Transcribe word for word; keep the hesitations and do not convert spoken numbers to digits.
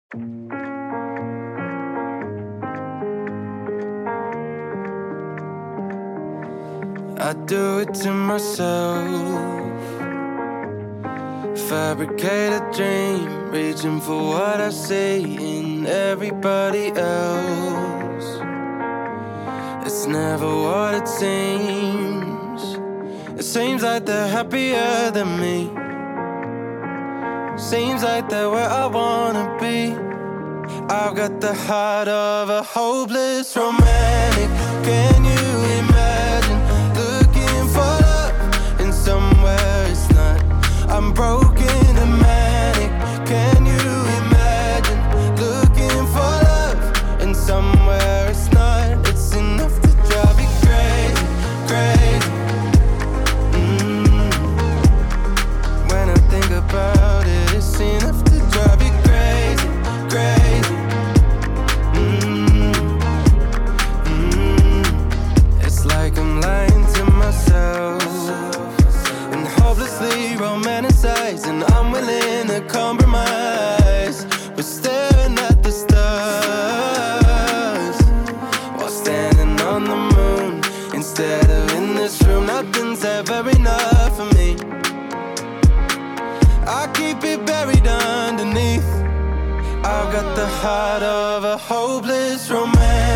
I do it to myself. Fabricate a dream, reaching for what I see in everybody else. It's never what it seems. It seems like they're happier than me. Seems like they're where I wanna be. I've got the heart of a hopeless romantic. Can you imagine looking for love in somewhere it's not? I'm broken and manic. Can you imagine looking for love in somewhere it's not? It's enough to drive you crazy, crazy. Mm. When I think about it, it's enough to drive you crazy, crazy. Mm. Mm. It's like I'm lying to myself and hopelessly romanticizing. I'm willing to compromise, but staring at the stars while standing on the moon instead of in this room. Nothing's ever enough for me. I keep it buried underneath. I've got the heart of a hopeless romantic.